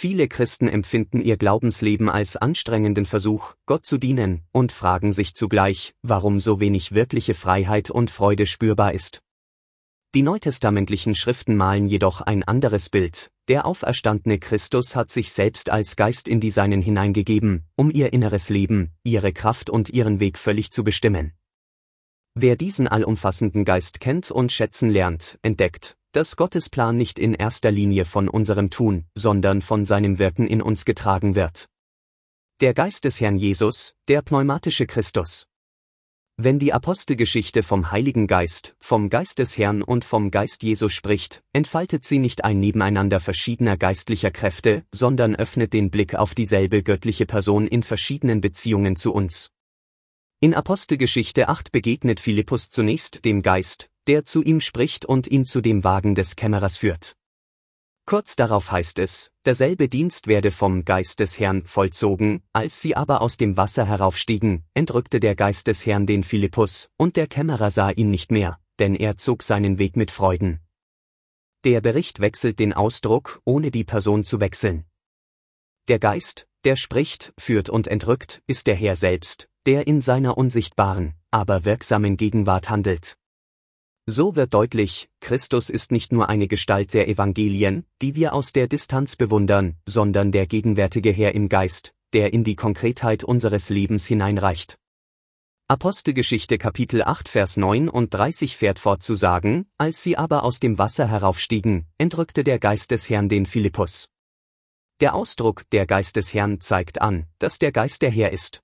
Viele Christen empfinden ihr Glaubensleben als anstrengenden Versuch, Gott zu dienen, und fragen sich zugleich, warum so wenig wirkliche Freiheit und Freude spürbar ist. Die neutestamentlichen Schriften malen jedoch ein anderes Bild. Der auferstandene Christus hat sich selbst als Geist in die Seinen hineingegeben, um ihr inneres Leben, ihre Kraft und ihren Weg völlig zu bestimmen. Wer diesen allumfassenden Geist kennt und schätzen lernt, entdeckt, dass Gottes Plan nicht in erster Linie von unserem Tun, sondern von seinem Wirken in uns getragen wird. Der Geist des Herrn Jesus, der pneumatische Christus. Wenn die Apostelgeschichte vom Heiligen Geist, vom Geist des Herrn und vom Geist Jesus spricht, entfaltet sie nicht ein Nebeneinander verschiedener geistlicher Kräfte, sondern öffnet den Blick auf dieselbe göttliche Person in verschiedenen Beziehungen zu uns. In Apostelgeschichte 8 begegnet Philippus zunächst dem Geist, der zu ihm spricht und ihn zu dem Wagen des Kämmerers führt. Kurz darauf heißt es, derselbe Dienst werde vom Geist des Herrn vollzogen, als sie aber aus dem Wasser heraufstiegen, entrückte der Geist des Herrn den Philippus, und der Kämmerer sah ihn nicht mehr, denn er zog seinen Weg mit Freuden. Der Bericht wechselt den Ausdruck, ohne die Person zu wechseln. Der Geist, der spricht, führt und entrückt, ist der Herr selbst, der in seiner unsichtbaren, aber wirksamen Gegenwart handelt. So wird deutlich, Christus ist nicht nur eine Gestalt der Evangelien, die wir aus der Distanz bewundern, sondern der gegenwärtige Herr im Geist, der in die Konkretheit unseres Lebens hineinreicht. Apostelgeschichte Kapitel 8 Vers 39 fährt fort zu sagen, als sie aber aus dem Wasser heraufstiegen, entrückte der Geist des Herrn den Philippus. Der Ausdruck, der Geist des Herrn, zeigt an, dass der Geist der Herr ist.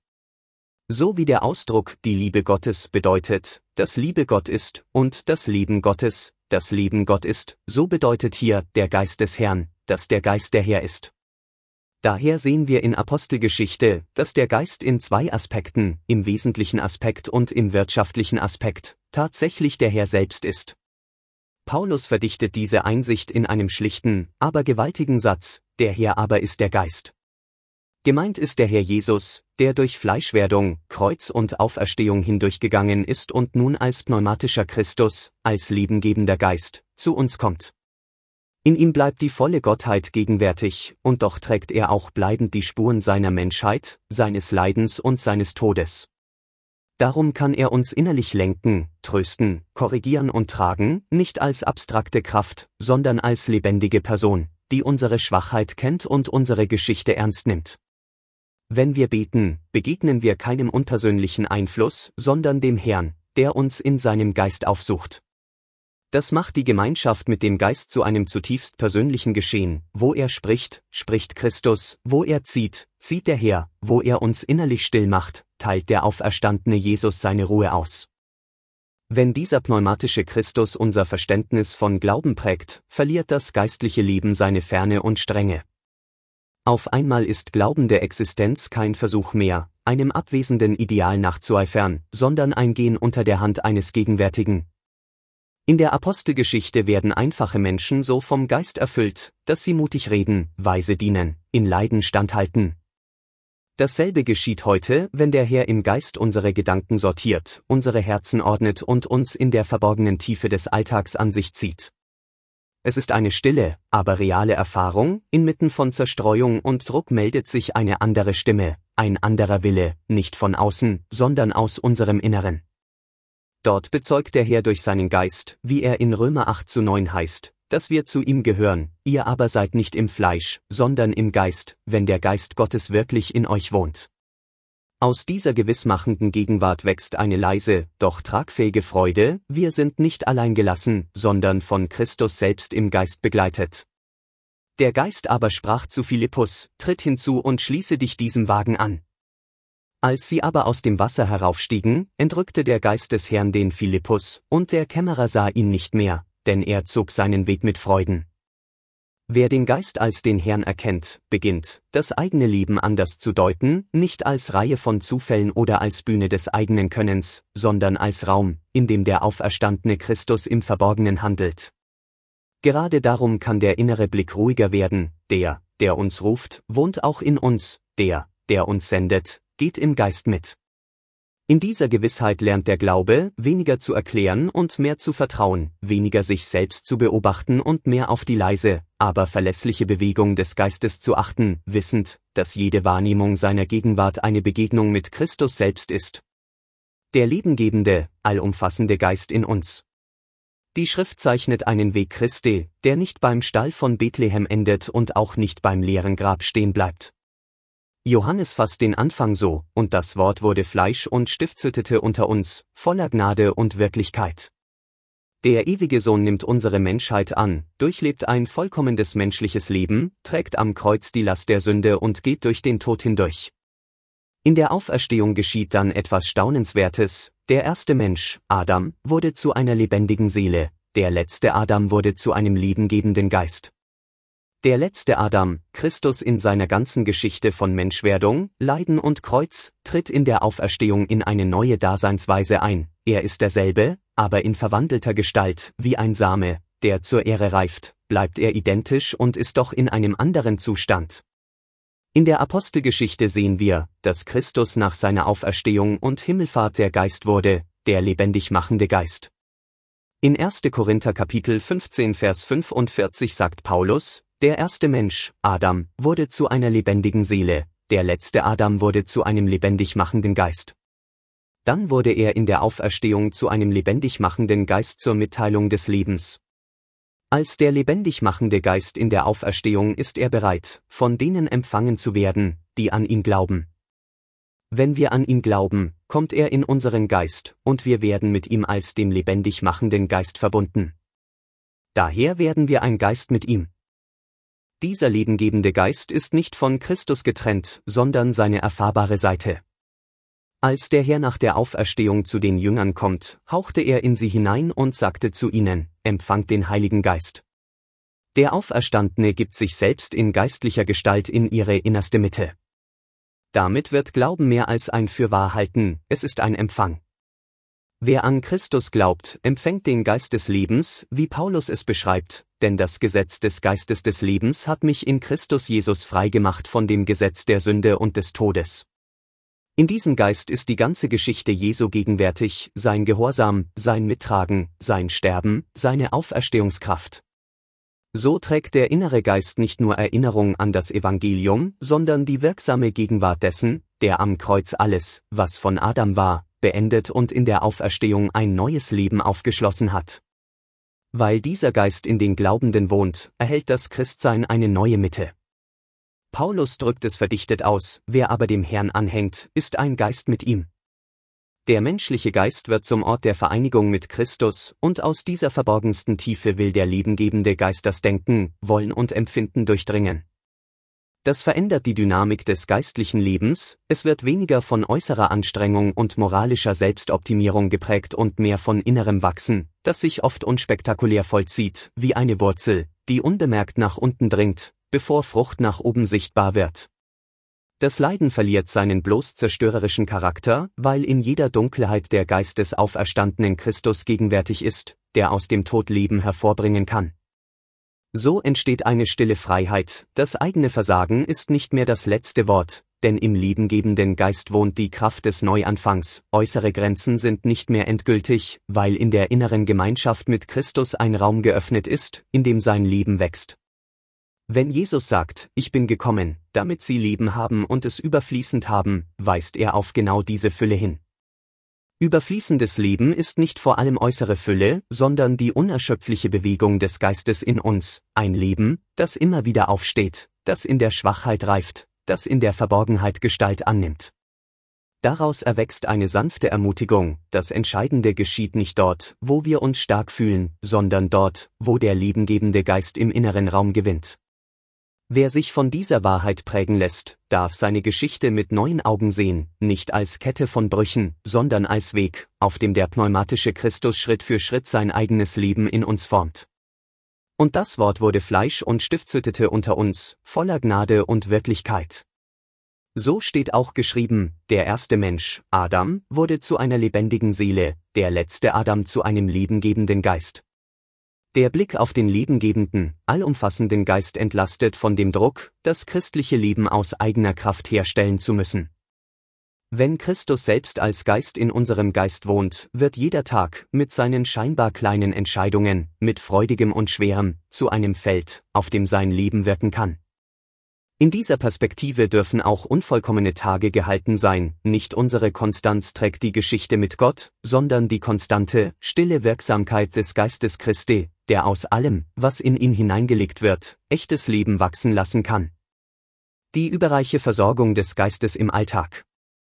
So wie der Ausdruck, die Liebe Gottes, bedeutet, dass Liebe Gott ist, und das Leben Gottes, das Leben Gott ist, so bedeutet hier, der Geist des Herrn, dass der Geist der Herr ist. Daher sehen wir in Apostelgeschichte, dass der Geist in zwei Aspekten, im wesentlichen Aspekt und im wirtschaftlichen Aspekt, tatsächlich der Herr selbst ist. Paulus verdichtet diese Einsicht in einem schlichten, aber gewaltigen Satz, der Herr aber ist der Geist. Gemeint ist der Herr Jesus, der durch Fleischwerdung, Kreuz und Auferstehung hindurchgegangen ist und nun als pneumatischer Christus, als lebengebender Geist, zu uns kommt. In ihm bleibt die volle Gottheit gegenwärtig, und doch trägt er auch bleibend die Spuren seiner Menschheit, seines Leidens und seines Todes. Darum kann er uns innerlich lenken, trösten, korrigieren und tragen, nicht als abstrakte Kraft, sondern als lebendige Person, die unsere Schwachheit kennt und unsere Geschichte ernst nimmt. Wenn wir beten, begegnen wir keinem unpersönlichen Einfluss, sondern dem Herrn, der uns in seinem Geist aufsucht. Das macht die Gemeinschaft mit dem Geist zu einem zutiefst persönlichen Geschehen. Wo er spricht, spricht Christus, wo er zieht, zieht der Herr, wo er uns innerlich still macht, teilt der auferstandene Jesus seine Ruhe aus. Wenn dieser pneumatische Christus unser Verständnis von Glauben prägt, verliert das geistliche Leben seine Ferne und Strenge. Auf einmal ist glaubende Existenz kein Versuch mehr, einem abwesenden Ideal nachzueifern, sondern ein Gehen unter der Hand eines Gegenwärtigen. In der Apostelgeschichte werden einfache Menschen so vom Geist erfüllt, dass sie mutig reden, weise dienen, in Leiden standhalten. Dasselbe geschieht heute, wenn der Herr im Geist unsere Gedanken sortiert, unsere Herzen ordnet und uns in der verborgenen Tiefe des Alltags an sich zieht. Es ist eine stille, aber reale Erfahrung, inmitten von Zerstreuung und Druck meldet sich eine andere Stimme, ein anderer Wille, nicht von außen, sondern aus unserem Inneren. Dort bezeugt der Herr durch seinen Geist, wie er in Römer 8:9 heißt, dass wir zu ihm gehören, ihr aber seid nicht im Fleisch, sondern im Geist, wenn der Geist Gottes wirklich in euch wohnt. Aus dieser gewissmachenden Gegenwart wächst eine leise, doch tragfähige Freude, wir sind nicht allein gelassen, sondern von Christus selbst im Geist begleitet. Der Geist aber sprach zu Philippus, tritt hinzu und schließe dich diesem Wagen an. Als sie aber aus dem Wasser heraufstiegen, entrückte der Geist des Herrn den Philippus, und der Kämmerer sah ihn nicht mehr, denn er zog seinen Weg mit Freuden. Wer den Geist als den Herrn erkennt, beginnt, das eigene Leben anders zu deuten, nicht als Reihe von Zufällen oder als Bühne des eigenen Könnens, sondern als Raum, in dem der auferstandene Christus im Verborgenen handelt. Gerade darum kann der innere Blick ruhiger werden, der uns ruft, wohnt auch in uns, der uns sendet, geht im Geist mit. In dieser Gewissheit lernt der Glaube, weniger zu erklären und mehr zu vertrauen, weniger sich selbst zu beobachten und mehr auf die leise, aber verlässliche Bewegung des Geistes zu achten, wissend, dass jede Wahrnehmung seiner Gegenwart eine Begegnung mit Christus selbst ist. Der lebengebende, allumfassende Geist in uns. Die Schrift zeichnet einen Weg Christi, der nicht beim Stall von Bethlehem endet und auch nicht beim leeren Grab stehen bleibt. Johannes fasst den Anfang so: Und das Wort wurde Fleisch und stiftete unter uns, voller Gnade und Wirklichkeit. Der ewige Sohn nimmt unsere Menschheit an, durchlebt ein vollkommenes menschliches Leben, trägt am Kreuz die Last der Sünde und geht durch den Tod hindurch. In der Auferstehung geschieht dann etwas Staunenswertes: Der erste Mensch, Adam, wurde zu einer lebendigen Seele, der letzte Adam wurde zu einem lebengebenden Geist. Der letzte Adam, Christus in seiner ganzen Geschichte von Menschwerdung, Leiden und Kreuz, tritt in der Auferstehung in eine neue Daseinsweise ein. Er ist derselbe, aber in verwandelter Gestalt, wie ein Same, der zur Ähre reift, bleibt er identisch und ist doch in einem anderen Zustand. In der Apostelgeschichte sehen wir, dass Christus nach seiner Auferstehung und Himmelfahrt der Geist wurde, der lebendig machende Geist. In 1. Korinther Kapitel 15 Vers 45 sagt Paulus: Der erste Mensch, Adam, wurde zu einer lebendigen Seele, der letzte Adam wurde zu einem lebendig machenden Geist. Dann wurde er in der Auferstehung zu einem lebendig machenden Geist zur Mitteilung des Lebens. Als der lebendig machende Geist in der Auferstehung ist er bereit, von denen empfangen zu werden, die an ihn glauben. Wenn wir an ihn glauben, kommt er in unseren Geist, und wir werden mit ihm als dem lebendig machenden Geist verbunden. Daher werden wir ein Geist mit ihm. Dieser lebengebende Geist ist nicht von Christus getrennt, sondern seine erfahrbare Seite. Als der Herr nach der Auferstehung zu den Jüngern kommt, hauchte er in sie hinein und sagte zu ihnen: Empfangt den Heiligen Geist. Der Auferstandene gibt sich selbst in geistlicher Gestalt in ihre innerste Mitte. Damit wird Glauben mehr als ein Fürwahrhalten, es ist ein Empfang. Wer an Christus glaubt, empfängt den Geist des Lebens, wie Paulus es beschreibt, denn das Gesetz des Geistes des Lebens hat mich in Christus Jesus freigemacht von dem Gesetz der Sünde und des Todes. In diesem Geist ist die ganze Geschichte Jesu gegenwärtig, sein Gehorsam, sein Mittragen, sein Sterben, seine Auferstehungskraft. So trägt der innere Geist nicht nur Erinnerung an das Evangelium, sondern die wirksame Gegenwart dessen, der am Kreuz alles, was von Adam war, beendet und in der Auferstehung ein neues Leben aufgeschlossen hat. Weil dieser Geist in den Glaubenden wohnt, erhält das Christsein eine neue Mitte. Paulus drückt es verdichtet aus: Wer aber dem Herrn anhängt, ist ein Geist mit ihm. Der menschliche Geist wird zum Ort der Vereinigung mit Christus, und aus dieser verborgensten Tiefe will der lebengebende Geist das Denken, Wollen und Empfinden durchdringen. Das verändert die Dynamik des geistlichen Lebens, es wird weniger von äußerer Anstrengung und moralischer Selbstoptimierung geprägt und mehr von innerem Wachsen, das sich oft unspektakulär vollzieht, wie eine Wurzel, die unbemerkt nach unten dringt, bevor Frucht nach oben sichtbar wird. Das Leiden verliert seinen bloß zerstörerischen Charakter, weil in jeder Dunkelheit der Geist des auferstandenen Christus gegenwärtig ist, der aus dem Tod Leben hervorbringen kann. So entsteht eine stille Freiheit, das eigene Versagen ist nicht mehr das letzte Wort, denn im lebengebenden Geist wohnt die Kraft des Neuanfangs, äußere Grenzen sind nicht mehr endgültig, weil in der inneren Gemeinschaft mit Christus ein Raum geöffnet ist, in dem sein Leben wächst. Wenn Jesus sagt: Ich bin gekommen, damit sie Leben haben und es überfließend haben, weist er auf genau diese Fülle hin. Überfließendes Leben ist nicht vor allem äußere Fülle, sondern die unerschöpfliche Bewegung des Geistes in uns, ein Leben, das immer wieder aufsteht, das in der Schwachheit reift, das in der Verborgenheit Gestalt annimmt. Daraus erwächst eine sanfte Ermutigung: Das Entscheidende geschieht nicht dort, wo wir uns stark fühlen, sondern dort, wo der lebengebende Geist im inneren Raum gewinnt. Wer sich von dieser Wahrheit prägen lässt, darf seine Geschichte mit neuen Augen sehen, nicht als Kette von Brüchen, sondern als Weg, auf dem der pneumatische Christus Schritt für Schritt sein eigenes Leben in uns formt. Und das Wort wurde Fleisch und stiftete unter uns, voller Gnade und Wirklichkeit. So steht auch geschrieben: Der erste Mensch, Adam, wurde zu einer lebendigen Seele, der letzte Adam zu einem lebengebenden Geist. Der Blick auf den lebengebenden, allumfassenden Geist entlastet von dem Druck, das christliche Leben aus eigener Kraft herstellen zu müssen. Wenn Christus selbst als Geist in unserem Geist wohnt, wird jeder Tag mit seinen scheinbar kleinen Entscheidungen, mit Freudigem und Schwerem, zu einem Feld, auf dem sein Leben wirken kann. In dieser Perspektive dürfen auch unvollkommene Tage gehalten sein, nicht unsere Konstanz trägt die Geschichte mit Gott, sondern die konstante, stille Wirksamkeit des Geistes Christi, der aus allem, was in ihn hineingelegt wird, echtes Leben wachsen lassen kann. Die überreiche Versorgung des Geistes im Alltag.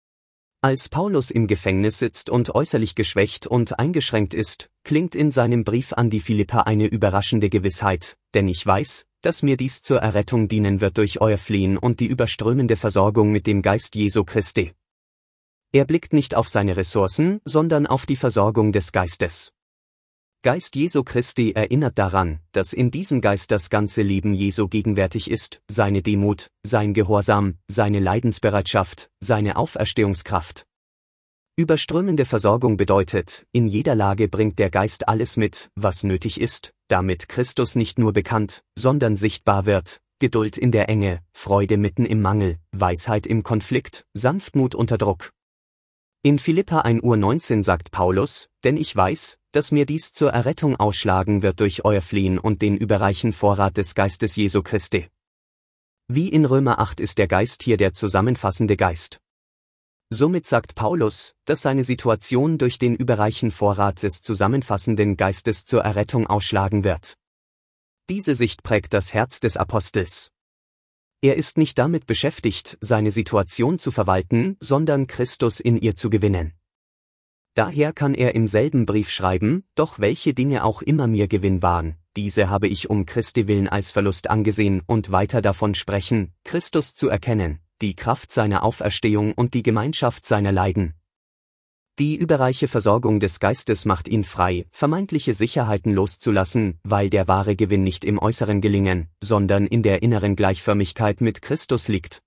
Als Paulus im Gefängnis sitzt und äußerlich geschwächt und eingeschränkt ist, klingt in seinem Brief an die Philipper eine überraschende Gewissheit, denn ich weiß, dass mir dies zur Errettung dienen wird durch euer Flehen und die überströmende Versorgung mit dem Geist Jesu Christi. Er blickt nicht auf seine Ressourcen, sondern auf die Versorgung des Geistes. Geist Jesu Christi erinnert daran, dass in diesem Geist das ganze Leben Jesu gegenwärtig ist, seine Demut, sein Gehorsam, seine Leidensbereitschaft, seine Auferstehungskraft. Überströmende Versorgung bedeutet, in jeder Lage bringt der Geist alles mit, was nötig ist, damit Christus nicht nur bekannt, sondern sichtbar wird, Geduld in der Enge, Freude mitten im Mangel, Weisheit im Konflikt, Sanftmut unter Druck. In Philipper 1:19 sagt Paulus, denn ich weiß, dass mir dies zur Errettung ausschlagen wird durch euer Flehen und den überreichen Vorrat des Geistes Jesu Christi. Wie in Römer 8 ist der Geist hier der zusammenfassende Geist. Somit sagt Paulus, dass seine Situation durch den überreichen Vorrat des zusammenfassenden Geistes zur Errettung ausschlagen wird. Diese Sicht prägt das Herz des Apostels. Er ist nicht damit beschäftigt, seine Situation zu verwalten, sondern Christus in ihr zu gewinnen. Daher kann er im selben Brief schreiben, doch welche Dinge auch immer mir Gewinn waren, diese habe ich um Christi willen als Verlust angesehen und weiter davon sprechen, Christus zu erkennen, die Kraft seiner Auferstehung und die Gemeinschaft seiner Leiden. Die überreiche Versorgung des Geistes macht ihn frei, vermeintliche Sicherheiten loszulassen, weil der wahre Gewinn nicht im äußeren Gelingen, sondern in der inneren Gleichförmigkeit mit Christus liegt.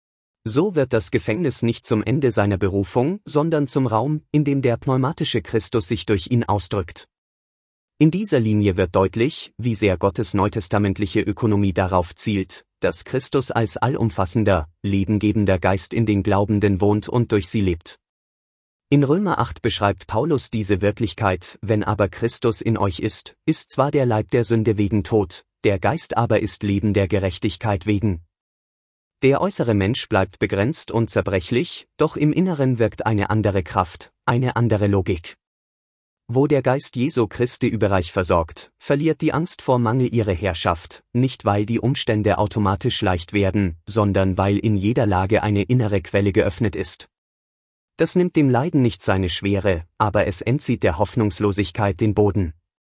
So wird das Gefängnis nicht zum Ende seiner Berufung, sondern zum Raum, in dem der pneumatische Christus sich durch ihn ausdrückt. In dieser Linie wird deutlich, wie sehr Gottes neutestamentliche Ökonomie darauf zielt, dass Christus als allumfassender, lebengebender Geist in den Glaubenden wohnt und durch sie lebt. In Römer 8 beschreibt Paulus diese Wirklichkeit, wenn aber Christus in euch ist zwar der Leib der Sünde wegen Tod, der Geist aber ist Leben der Gerechtigkeit wegen. Der äußere Mensch bleibt begrenzt und zerbrechlich, doch im Inneren wirkt eine andere Kraft, eine andere Logik. Wo der Geist Jesu Christi überreich versorgt, verliert die Angst vor Mangel ihre Herrschaft, nicht weil die Umstände automatisch leicht werden, sondern weil in jeder Lage eine innere Quelle geöffnet ist. Das nimmt dem Leiden nicht seine Schwere, aber es entzieht der Hoffnungslosigkeit den Boden.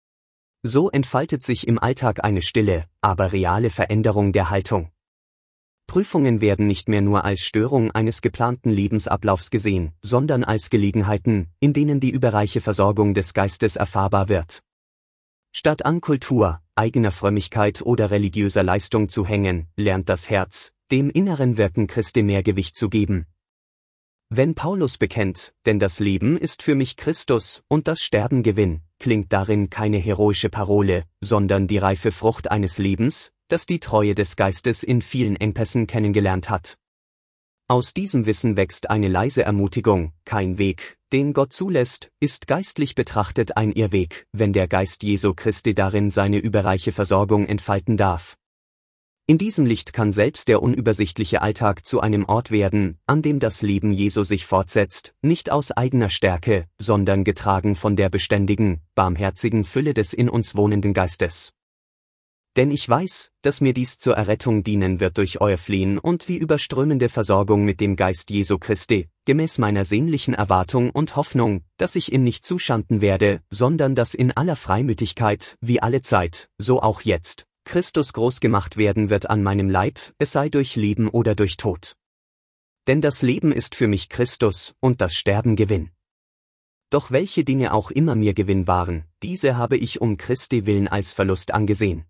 So entfaltet sich im Alltag eine stille, aber reale Veränderung der Haltung. Prüfungen werden nicht mehr nur als Störung eines geplanten Lebensablaufs gesehen, sondern als Gelegenheiten, in denen die überreiche Versorgung des Geistes erfahrbar wird. Statt an Kultur, eigener Frömmigkeit oder religiöser Leistung zu hängen, lernt das Herz, dem inneren Wirken Christi mehr Gewicht zu geben. Wenn Paulus bekennt, denn das Leben ist für mich Christus und das Sterben Gewinn, klingt darin keine heroische Parole, sondern die reife Frucht eines Lebens, das die Treue des Geistes in vielen Engpässen kennengelernt hat. Aus diesem Wissen wächst eine leise Ermutigung, kein Weg, den Gott zulässt, ist geistlich betrachtet ein Irrweg, wenn der Geist Jesu Christi darin seine überreiche Versorgung entfalten darf. In diesem Licht kann selbst der unübersichtliche Alltag zu einem Ort werden, an dem das Leben Jesu sich fortsetzt, nicht aus eigener Stärke, sondern getragen von der beständigen, barmherzigen Fülle des in uns wohnenden Geistes. Denn ich weiß, dass mir dies zur Errettung dienen wird durch euer Flehen und die überströmende Versorgung mit dem Geist Jesu Christi, gemäß meiner sehnlichen Erwartung und Hoffnung, dass ich ihn nicht zuschanden werde, sondern dass in aller Freimütigkeit, wie alle Zeit, so auch jetzt, Christus groß gemacht werden wird an meinem Leib, es sei durch Leben oder durch Tod. Denn das Leben ist für mich Christus und das Sterben Gewinn. Doch welche Dinge auch immer mir Gewinn waren, diese habe ich um Christi willen als Verlust angesehen.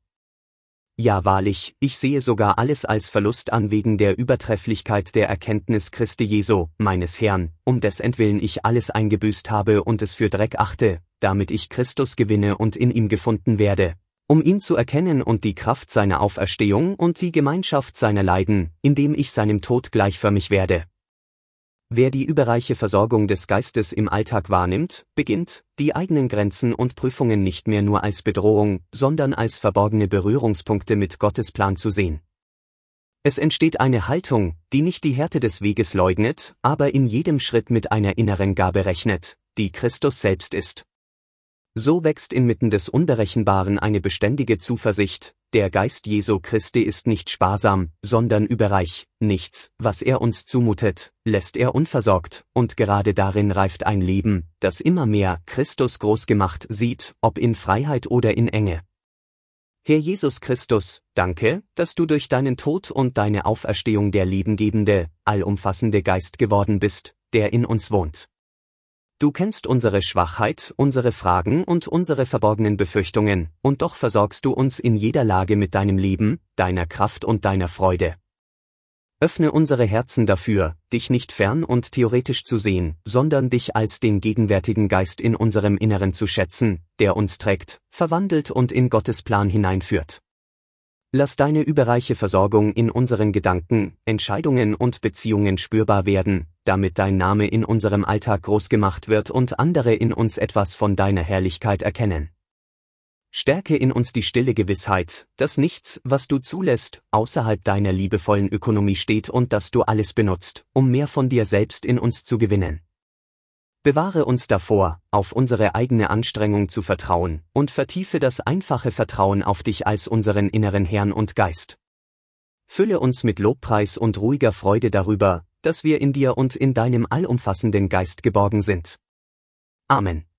Ja wahrlich, ich sehe sogar alles als Verlust an wegen der Übertrefflichkeit der Erkenntnis Christi Jesu, meines Herrn, um dessentwillen ich alles eingebüßt habe und es für Dreck achte, damit ich Christus gewinne und in ihm gefunden werde, um ihn zu erkennen und die Kraft seiner Auferstehung und die Gemeinschaft seiner Leiden, indem ich seinem Tod gleichförmig werde. Wer die überreiche Versorgung des Geistes im Alltag wahrnimmt, beginnt, die eigenen Grenzen und Prüfungen nicht mehr nur als Bedrohung, sondern als verborgene Berührungspunkte mit Gottes Plan zu sehen. Es entsteht eine Haltung, die nicht die Härte des Weges leugnet, aber in jedem Schritt mit einer inneren Gabe rechnet, die Christus selbst ist. So wächst inmitten des Unberechenbaren eine beständige Zuversicht, der Geist Jesu Christi ist nicht sparsam, sondern überreich, nichts, was er uns zumutet, lässt er unversorgt, und gerade darin reift ein Leben, das immer mehr Christus großgemacht sieht, ob in Freiheit oder in Enge. Herr Jesus Christus, danke, dass du durch deinen Tod und deine Auferstehung der lebengebende, allumfassende Geist geworden bist, der in uns wohnt. Du kennst unsere Schwachheit, unsere Fragen und unsere verborgenen Befürchtungen, und doch versorgst du uns in jeder Lage mit deinem Leben, deiner Kraft und deiner Freude. Öffne unsere Herzen dafür, dich nicht fern und theoretisch zu sehen, sondern dich als den gegenwärtigen Geist in unserem Inneren zu schätzen, der uns trägt, verwandelt und in Gottes Plan hineinführt. Lass deine überreiche Versorgung in unseren Gedanken, Entscheidungen und Beziehungen spürbar werden, damit dein Name in unserem Alltag groß gemacht wird und andere in uns etwas von deiner Herrlichkeit erkennen. Stärke in uns die stille Gewissheit, dass nichts, was du zulässt, außerhalb deiner liebevollen Ökonomie steht und dass du alles benutzt, um mehr von dir selbst in uns zu gewinnen. Bewahre uns davor, auf unsere eigene Anstrengung zu vertrauen, und vertiefe das einfache Vertrauen auf dich als unseren inneren Herrn und Geist. Fülle uns mit Lobpreis und ruhiger Freude darüber, dass wir in dir und in deinem allumfassenden Geist geborgen sind. Amen.